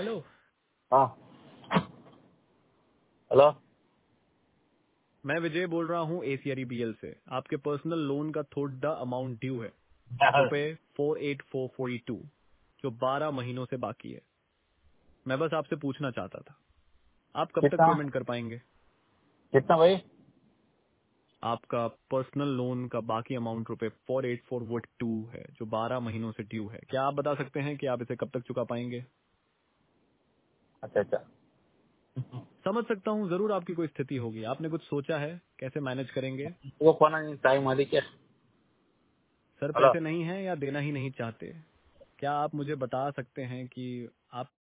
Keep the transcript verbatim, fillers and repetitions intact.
Hello. हाँ hello. मैं विजय बोल रहा हूँ एसीआरी बीएल से। आपके पर्सनल लोन का थोड़ा अमाउंट ड्यू है, रुपए four eight four forty two, जो बारह महीनों से बाकी है। मैं बस आपसे पूछना चाहता था, आप कब तक कितना पेमेंट कर पाएंगे? कितना भाई? आपका पर्सनल लोन का बाकी अमाउंट रुपए four eight four forty two है, जो बारह महीनों से ड्यू है। क्या आप बता सकते हैं कि आप इसे कब तक चुका पाएंगे? अच्छा अच्छा। समझ सकता हूँ, जरूर आपकी कोई स्थिति होगी। आपने कुछ सोचा है कैसे मैनेज करेंगे? वो फोन नहीं टाइम वाली क्या? Sir hello. पैसे नहीं हैं या देना ही नहीं चाहते? क्या आप मुझे बता सकते हैं कि आप